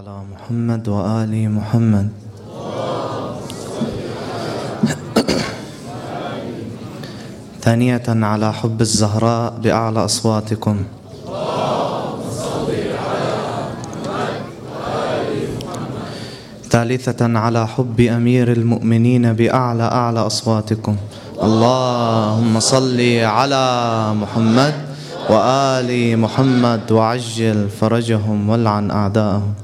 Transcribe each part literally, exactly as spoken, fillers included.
على محمد وآل محمد. ثانية على حب الزهراء بأعلى أصواتكم. ثالثة على حب أمير المؤمنين بأعلى أعلى أصواتكم. اللهم صل على محمد وآل محمد وعجل فرجهم والعن أعداءهم.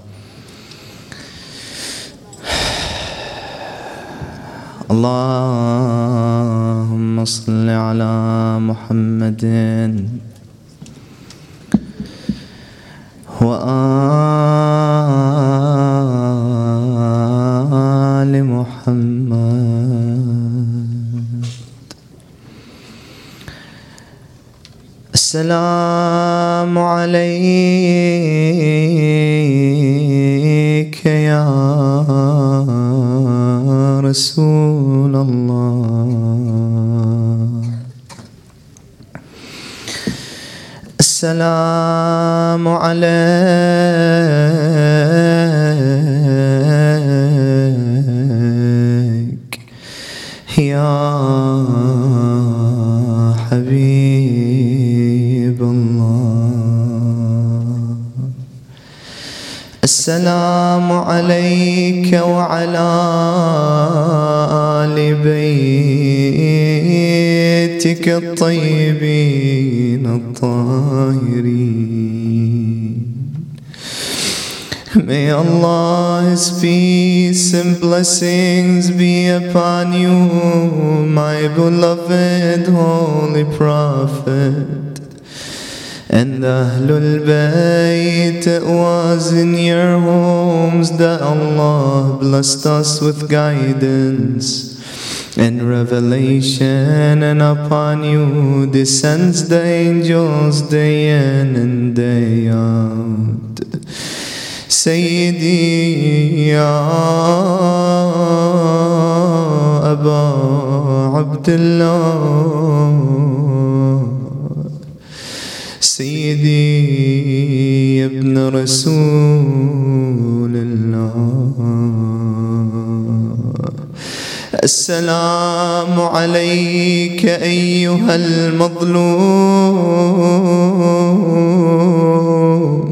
اللهم صل على محمد وآل محمد. السلام عليك يا رسول الله. السلام عليك يا حبيب الله. السلام عليك وعلى آل بيتك الطيبين الطاهرين. May Allah's peace and blessings be upon you, my beloved Holy Prophet, and Ahlul Bayt. It was in your homes that Allah blessed us with guidance and revelation, and upon you descends the angels day in and day out. Sayyidi ya Aba Abdullah, Sayyidi ibn Rasulullah. السلام عليك أيها المظلوم.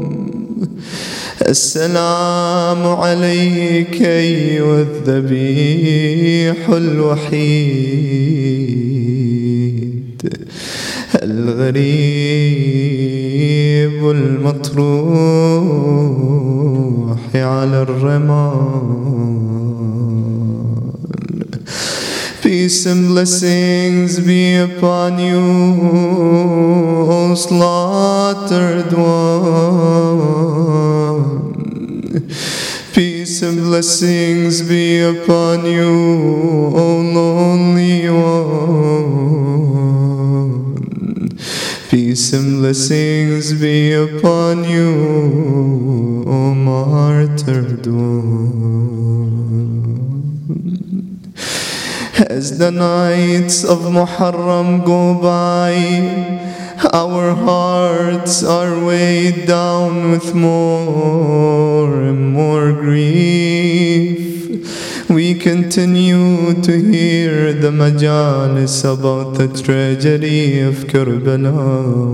السلام عليك أيها الذبيح الوحيد الغريب المطروح على الرمال. Peace and blessings be upon you, O slaughtered one. Peace and blessings be upon you, O lonely one. Peace and blessings be upon you, O martyred one. As the nights of Muharram go by, our hearts are weighed down with more and more grief. We continue to hear the majalis about the tragedy of Karbala.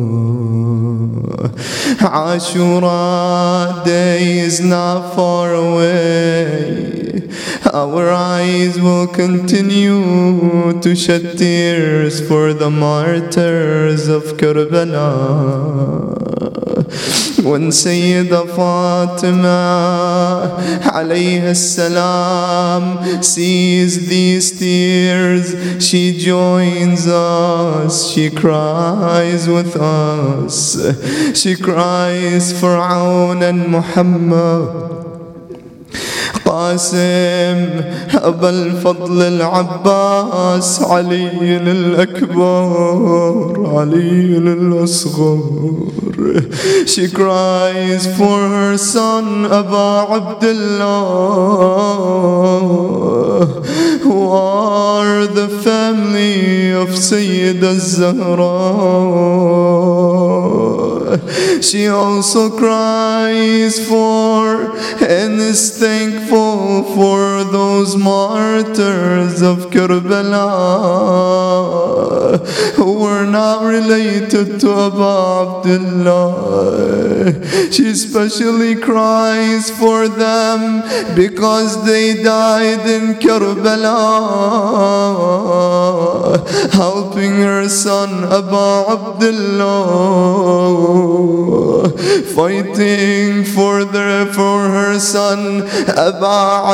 Ashura day is not far away. Our eyes will continue to shed tears for the martyrs of Karbala. When Sayyida Fatima alayha salam sees these tears, she joins us, she cries with us. She cries for Aun and Muhammad, قاسم أبا الفضل العباس، علي الأكبر علي الأصغر. She cries for her son Aba Abdullah, who are the family of Sayyida Zahra. She also cries for and is thankful for those martyrs of Karbala who were not related to Abu Abdullah. She especially cries for them because they died in Karbala, helping her son Abu Abdullah, fighting for their for her son Abu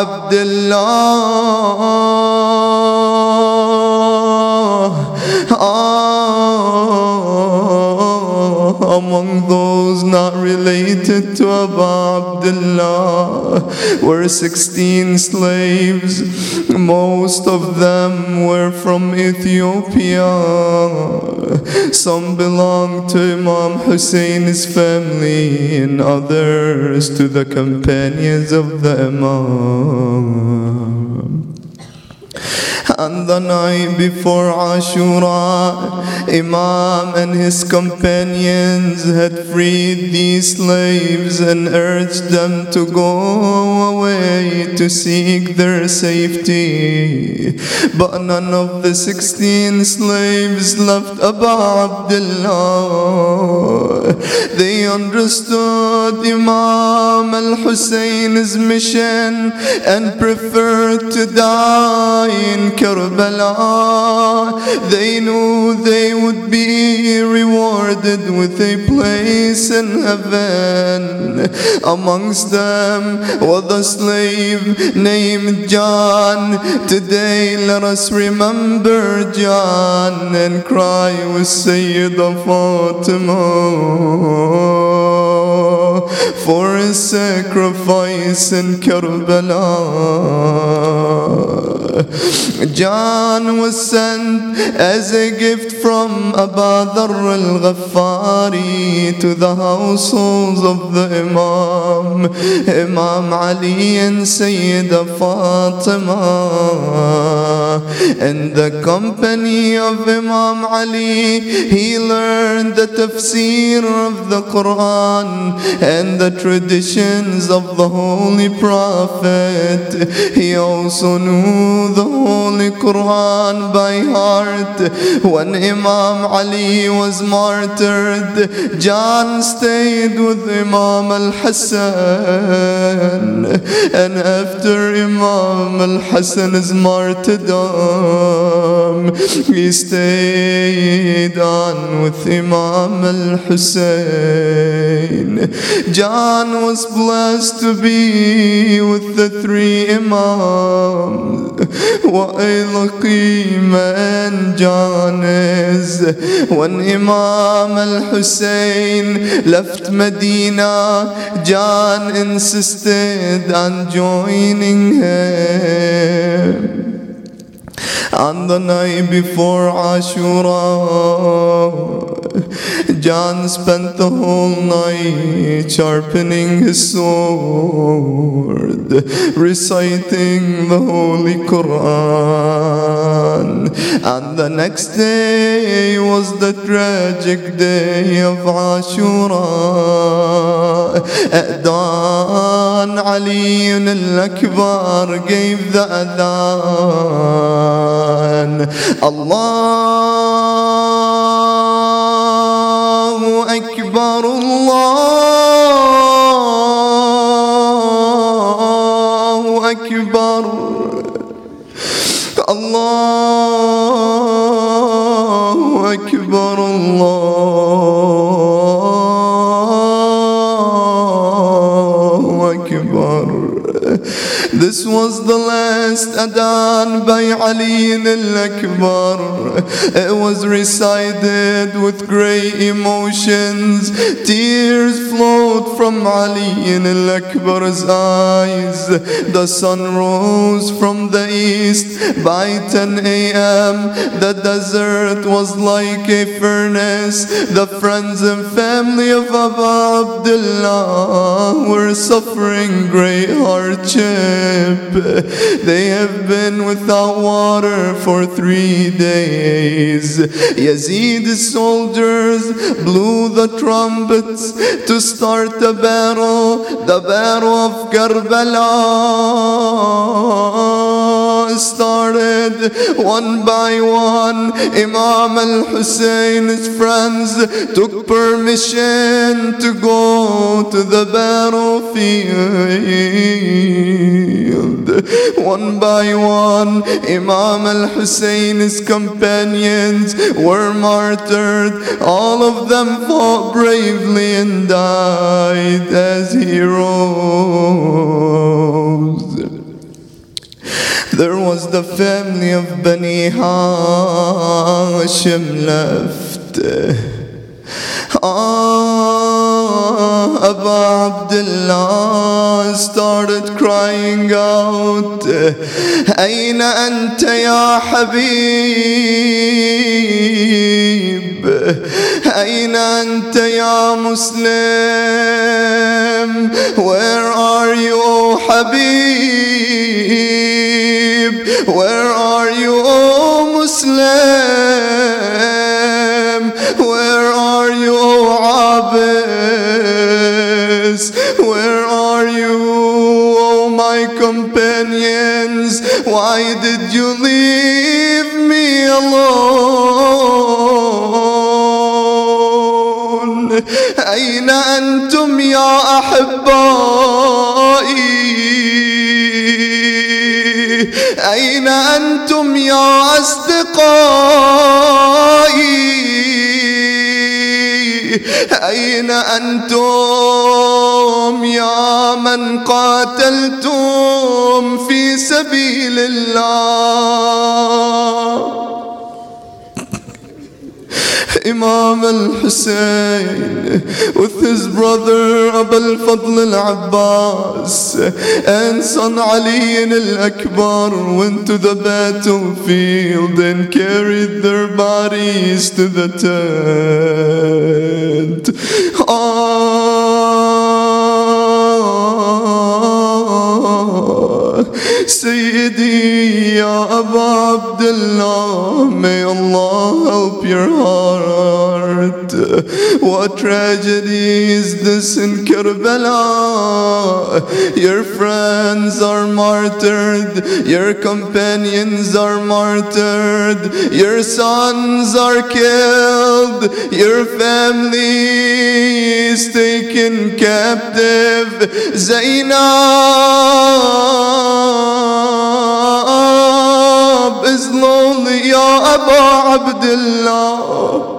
Abdullah. Among those not related to Abu Abdullah were sixteen slaves. Most of them were from Ethiopia. Some belonged to Imam Hussein's family and others to the companions of the Imam. On the night before Ashura, Imam and his companions had freed these slaves and urged them to go away to seek their safety. But none of the sixteen slaves left Abu Abdullah. They understood Imam al-Hussein's mission and preferred to die in Karbala. They knew they would be rewarded with a place in heaven. Amongst them was a slave named John. Today let us remember John and cry with Sayyidah Fatima for his sacrifice in Karbala. John was sent as a gift from Abu Dharr al-Ghaffari to the households of the Imam, Imam Ali and Sayyidah Fatima. In the company of Imam Ali, he learned the tafsir of the Quran and the traditions of the Holy Prophet. He also knew the Holy Quran by heart. When Imam Ali was martyred, John stayed with Imam al-Hassan, and after Imam al-Hassan's martyrdom, he stayed on with Imam al-Hussein. John was blessed to be with the three Imams. What a lucky man John is. When Imam al-Hussein left Medina, John insisted on joining him. On the night before Ashura, John spent the whole night sharpening his sword, reciting the Holy Quran. And the next day was the tragic day of Ashura. At dawn, Ali al-Akbar gave the adhan. Allahu Akbar, Allahu Akbar, Allahu Akbar, Allahu Akbar. This was the last adhan by Ali al-Akbar. It was recited with great emotions. Tears flowed from Ali al-Akbar's eyes. The sun rose from the east. By ten A M the desert was like a furnace. The friends and family of Abu Abdullah were suffering greatly. great hardship. They have been without water for three days. Yazid's soldiers blew the trumpets to start the battle, the battle of Karbala started. One by one, Imam al-Hussein's friends took permission to go to the battlefield. One by one, Imam al-Hussein's companions were martyred. All of them fought bravely and died as heroes. There was the family of Bani Hashim left. Ah, Aba Abdullah started crying out, Aina anta ya Habib? Aina anta ya Muslim? Where are you, O Habib? Where are you, O Muslim? Where are you, O Abis? Where are you, O my companions? Why did you leave me alone? أين أنتم يا أحبائي؟ أين أنتم يا أصدقائي؟ أين أنتم يا من قاتلتم في سبيل الله؟ Imam al-Hussein with his brother Abu al-Fadl al-Abbas and son Ali al-Akbar went to the battlefield and carried their bodies to the tent. Ah, Sayyidi ya Abu Abdullah, may Allah help your heart. What tragedy is this in Karbala? Your friends are martyred, your companions are martyred, your sons are killed, your family is taken captive. Zainab is lonely, ya Abu Abdullah.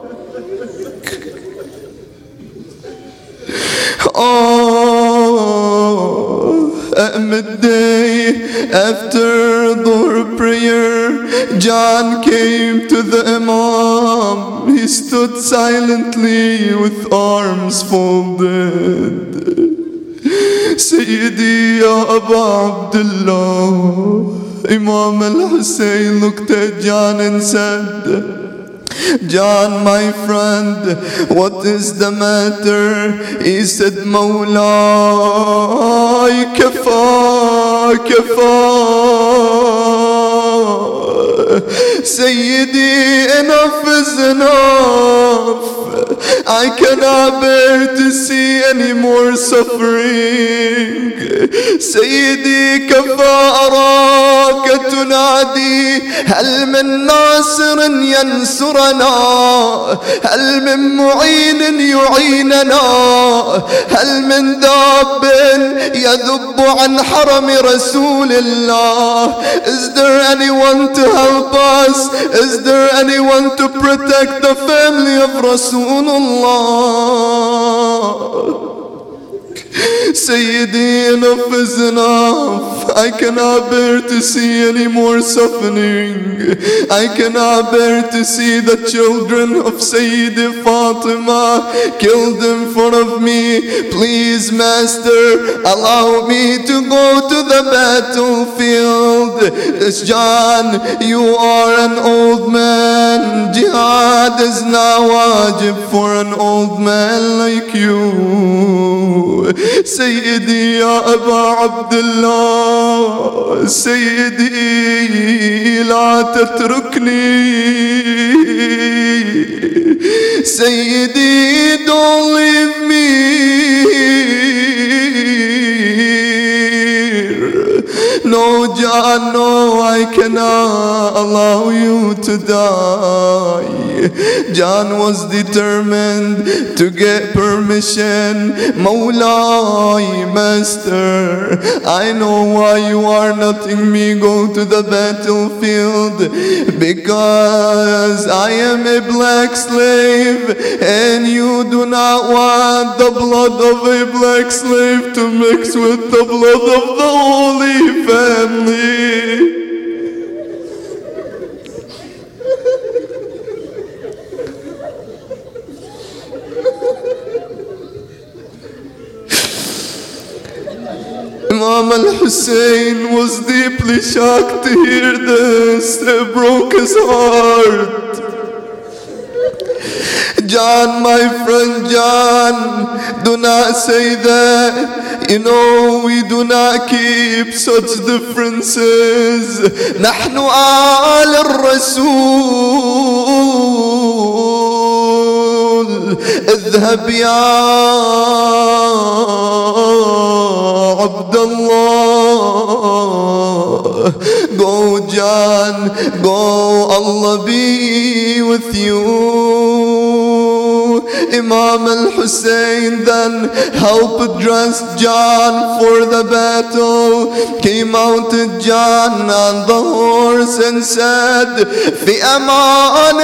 Oh, at midday after Dhuhr prayer, John came to the Imam. He stood silently with arms folded. Sayyidi ya Abu Abdullah. Imam al-Hussein looked at John and said, John, my friend, what is the matter? He said, Mawlai, kafa, kafa. Sayyidi, enough is enough. I cannot bear to see any more suffering. سيدي كفى أراك تنادي هل من ناصر ينصرنا هل من معين يعيننا هل من ذاب يذب عن حرم رسول الله. Is there anyone to help us? Is there anyone to protect the family of Rasulullah? Sayyidi, enough is enough. I cannot bear to see any more suffering. I cannot bear to see the children of Sayyidi Fatima killed in front of me. Please, Master, allow me to go to the battlefield. Yes, John, you are an old man. Jihad is now wajib for an old man like you. Sayyidi ya Aba Abdullah, Sayyidi la tatrukni. Sayyidi, don't leave me. No, John, no, I cannot allow you to die. John was determined to get permission. Mawlai, Master, I know why you are letting me go to the battlefield, because I am a black slave, and you do not want the blood of a black slave to mix with the blood of the Holy Family. Imam al-Hussein was deeply shocked to hear this. It broke his heart. John, my friend John, do not say that. You know, we do not keep such differences. نحن آل الرسول. اذهب يا عبد الله. Go, John, go, Allah be with you. Imam al-Hussein then helped dress John for the battle. He mounted John on the horse and said, في أمان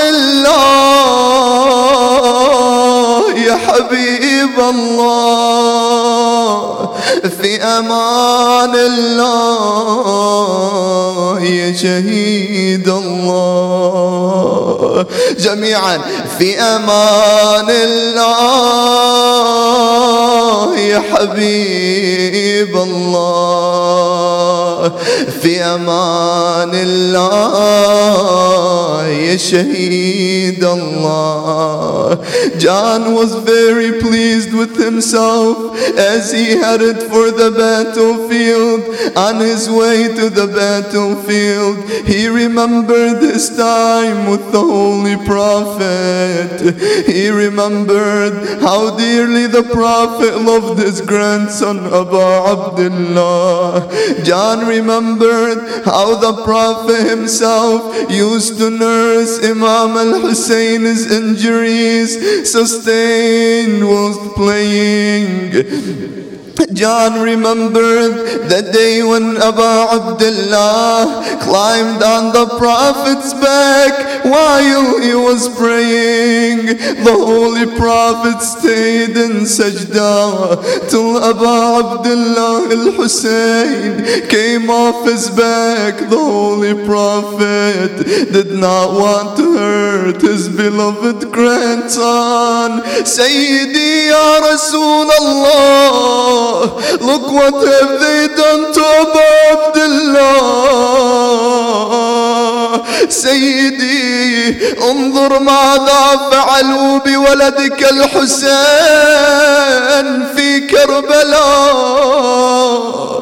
الله يا حبيب الله. في أمان الله يا شهيد الله. جميعا في أمان الله يا حبيب الله. في أمان الله يا شهيد الله. John was very pleased with himself as he headed for the battlefield. On his way to the battlefield, he remembered his time with the Holy Prophet. He remembered how dearly the Prophet loved his grandson Abu Abdullah. John remembered how the Prophet himself used to nurse Imam al-Hussein's injuries sustained whilst playing. John remembered the day when Abu Abdullah climbed on the Prophet's back while he was praying. The Holy Prophet stayed in sajda till Abu Abdullah al-Hussein came off his back. The Holy Prophet did not want to hurt his beloved grandson. Sayyidi ya Rasulallah, look what have they done to Abu Abdullah. سيدي انظر ماذا فعلوا بولدك الحسين في كربلاء.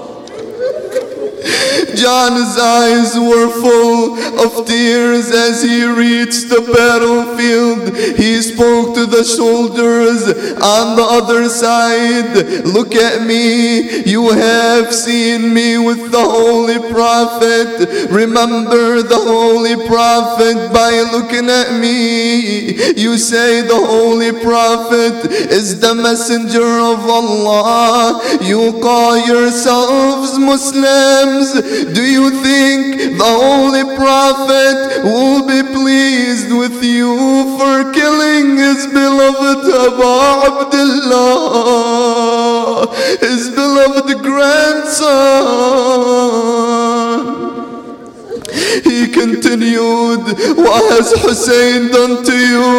John's eyes were full of tears as he reached the battlefield. He spoke to the soldiers on the other side. Look at me. You have seen me with the Holy Prophet. Remember the Holy Prophet by looking at me. You say the Holy Prophet is the messenger of Allah. You call yourselves Muslims. Do you think the Holy Prophet will be pleased with you for killing his beloved Abu Abdullah, his beloved grandson? He continued, what has Hussein done to you?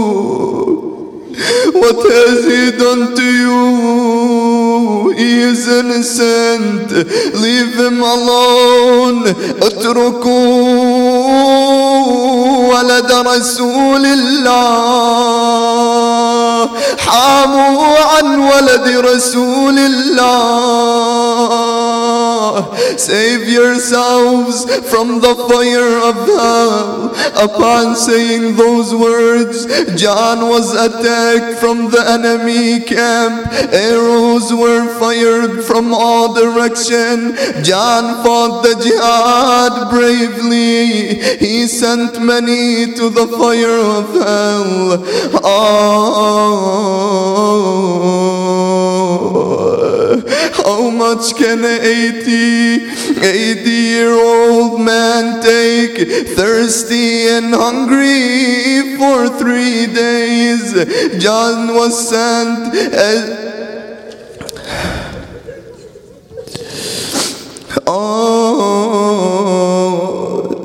What has he done to you? He is innocent. Leave him alone. اتركوا ولد رسول الله. حاموا عن ولد رسول الله. Save yourselves from the fire of hell. Upon saying those words, John was attacked from the enemy camp. Arrows were fired from all directions. John fought the jihad bravely. He sent many to the fire of hell. Oh, how much can an eighty year old man take? Thirsty and hungry for three days. John was sent as oh.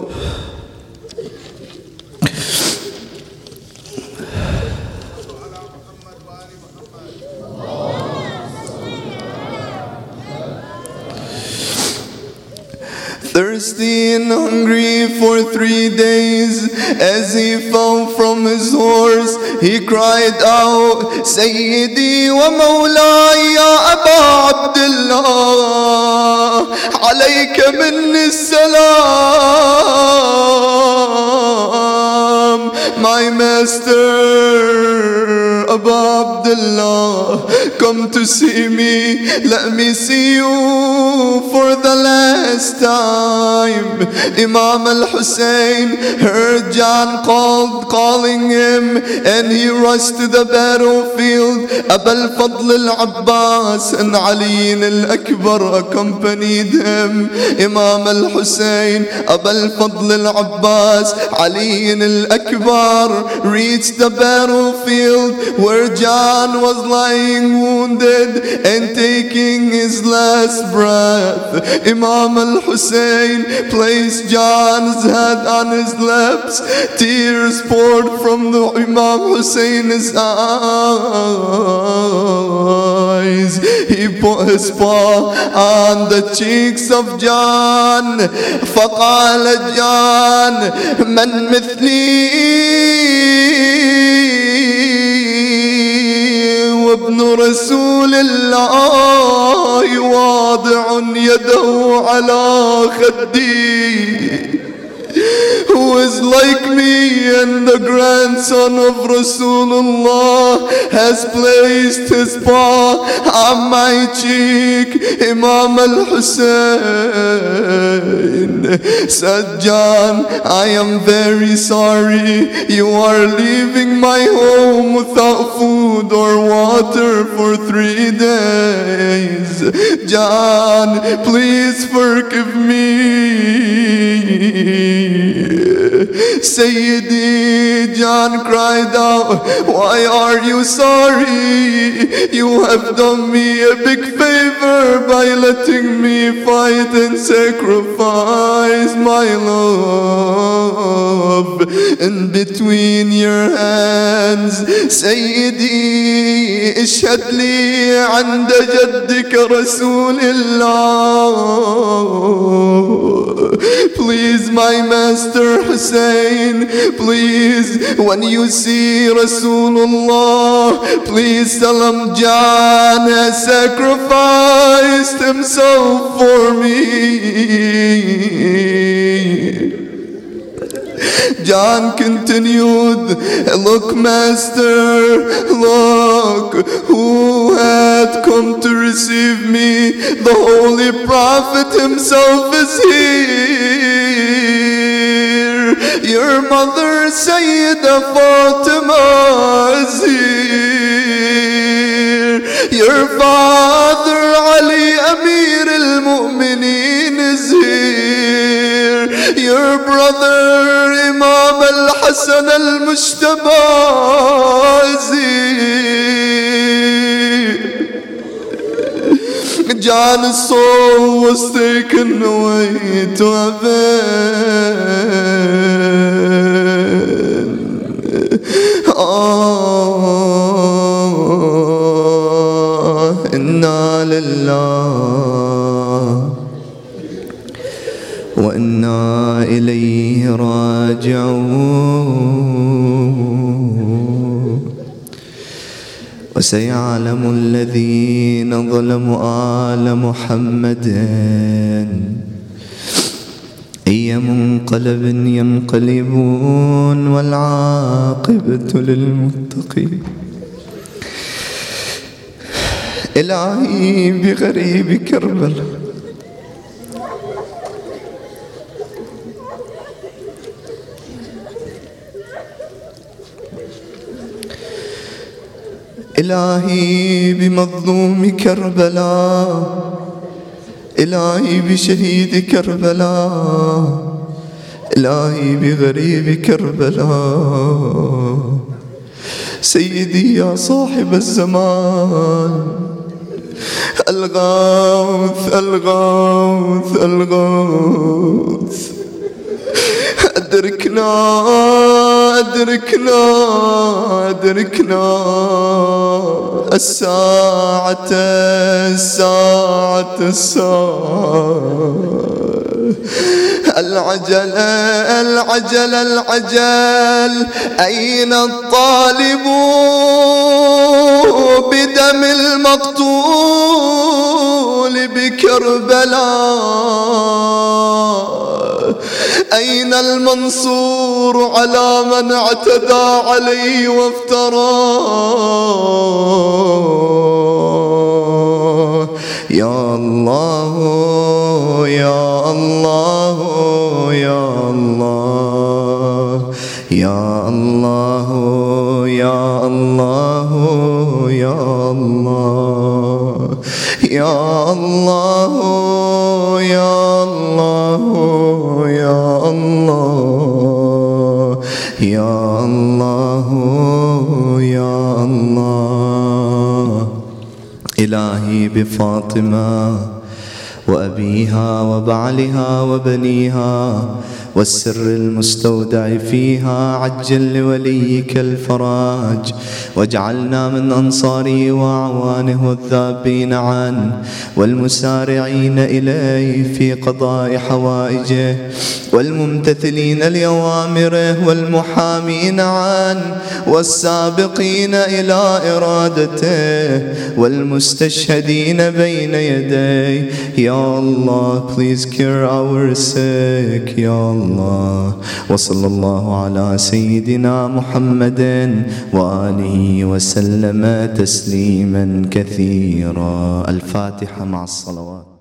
Thirsty and hungry for three days. As he fell from his horse, he cried out, Sayyidi wa Mawlai ya Aba Abdullah, alayka minni salam. My master, Abu Abdullah, come to see me. Let me see you for the last time. Imam al-Hussein heard John called, calling him, and he rushed to the battlefield. Abu al-Fadl al-Abbas and Ali al-Akbar accompanied him. Imam al-Hussein, Abu al-Fadl al-Abbas, Ali al-Akbar reached the battlefield where John was lying wounded and taking his last breath. Imam al-Hussein placed John's head on his lips. Tears poured from the Imam Hussein's eyes. He put his paw on the cheeks of John. فقال John, من مثلي وابن رسول الله واضع يده على خدي. Who is like me and the grandson of Rasulullah has placed his paw on my cheek. Imam al-Hussein said, John, I am very sorry. You are leaving my home without food or water for three days. John, please forgive me. Sayyidi, John cried out, why are you sorry? You have done me a big favor by letting me fight and sacrifice my love in between your hands. Sayyidi, اشهد لي عند جدك رسول الله. Please, my master Hussein, please, when you see Rasulullah, please tell him John has sacrificed himself for me. John continued, look, master, look, who had come to receive me? The Holy Prophet himself is here. Your mother, Sayyidah Fatima, is here. Your father, Ali, Amir al-Mu'mineen, is here. Your brother, Imam al-Hassan al-Mujtaba, is here. John's soul was taken away to heaven. Oh, inna لله وإنا إليه راجعون. وسيعلم الذين ظلموا آل محمد أي منقلب ينقلبون والعاقبة للمتقين. إلهي بغريب كربلاء إلهي بمظلوم كربلاء إلهي بشهيد كربلاء إلهي بغريب كربلاء. سيدي يا صاحب الزمان الغوث الغوث الغوث أدركنا أدركنا أدركنا الساعة الساعة الساعة. العجل العجل العجل أين الطالب بدم المقتول بكربلاء؟ أين المنصور على من اعتدى عليه وافترى؟ يا الله يا الله يا الله يا الله يا الله يا الله يا الله يا الله يا الله يا الله يا الله. إلهي بفاطمة وأبيها وبعلها وبنيها والسر المستودع فيها عجل لوليك الفراج واجعلنا من أنصاره وأعوانه الذابين عنه والمسارعين إليه في قضاء حوائجه والممتثلين لأوامره والمحامين عنه والسابقين إلى إرادته والمستشهدين بين يديه. يا الله please cure our sick يا الله. وصلى الله على سيدنا محمد وآله وسلم تسليما كثيرا. الفاتحة مع الصلوات.